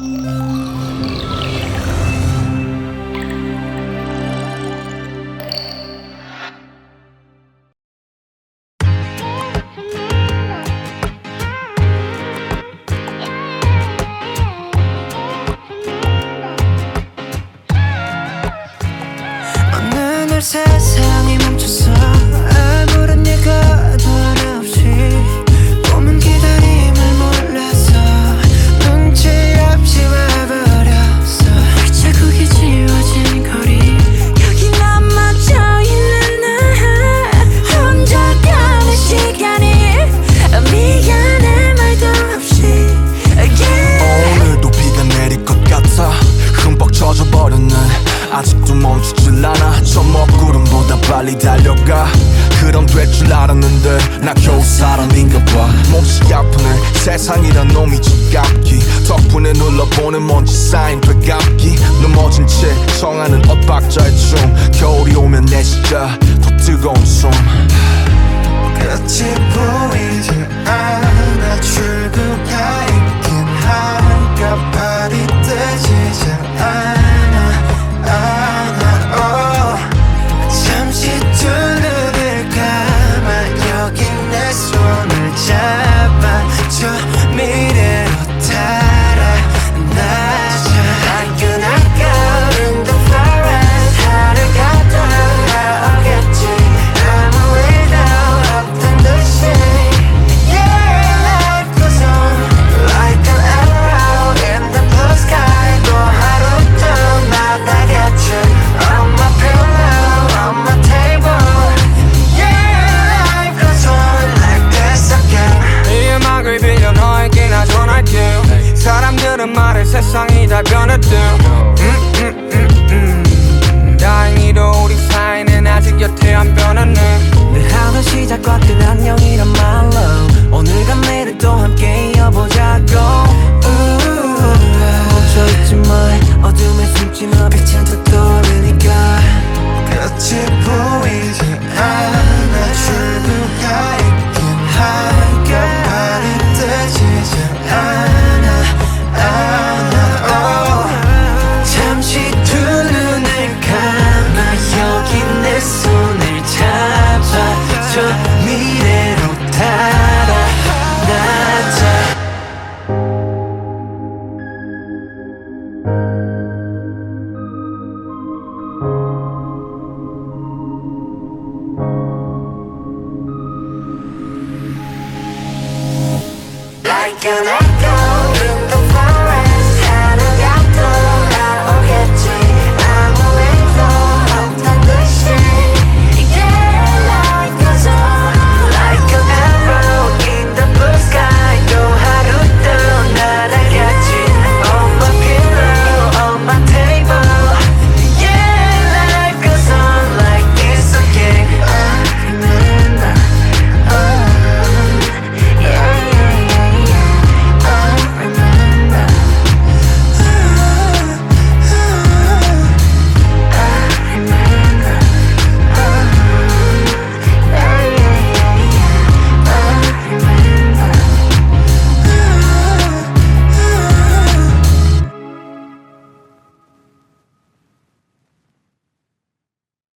세상이 멈췄어. 아무런 예고도 하나 없이 꿈은 기다림을 몰라서 눈치 없이 와버렸어. 자국이 지워진 거리 여기 남아져 있는 나 혼자 가는 시간이 미안해 말도 없이 오늘도 비가 내릴 것 같아. 흠뻑 젖어버렸네. 아직도 멈추질 않아. 저 먹구름보다 빨리 달려가. 그럼 될 줄 알았는데 나 겨우 사람인가 봐. 몹시 아프네. 세상이란 놈이 지갑기. 덕분에 눌러보는 먼지 쌓인 되감기. 넘어진 채 청하는 엇박자의 춤. 겨울이 오면 내 진짜 더 뜨거운 숨. 끝이 보이지 않아. 출구가 있긴 할까. 발이 뜨지 잘 않아. 잠시 두 눈을 감아 여기 내 손을 잡아 저 미래로 달아나자. Like you're not out in the forest. 하루가 돌아오겠지 아무 일도 없던 듯이. Yeah, life goes on like an arrow in the blue sky. 또 하루쯤마다 곁을 on my pillow, on my table. Yeah, life goes on like this again. 이 음악을 빌려 너에게 나 전할게. 사람들은 말해 세상이 다 변했대. 다행히도 우리 사이는 아직 여태 안 변했네. 늘 하던 시작과 끝 안녕이란 말로 오늘과 내일 또 함께 이어보자고. 멈춰있지 마. 어둠에 숨지 마. 빛은 더 떠오르니까. 끝이 보이지 않아. 출구가 있긴 할까. 발이 뜨지 잘 않아. 잠시 두 눈을 감아 여기 내 손을 잡아 저 미래로 달아나자.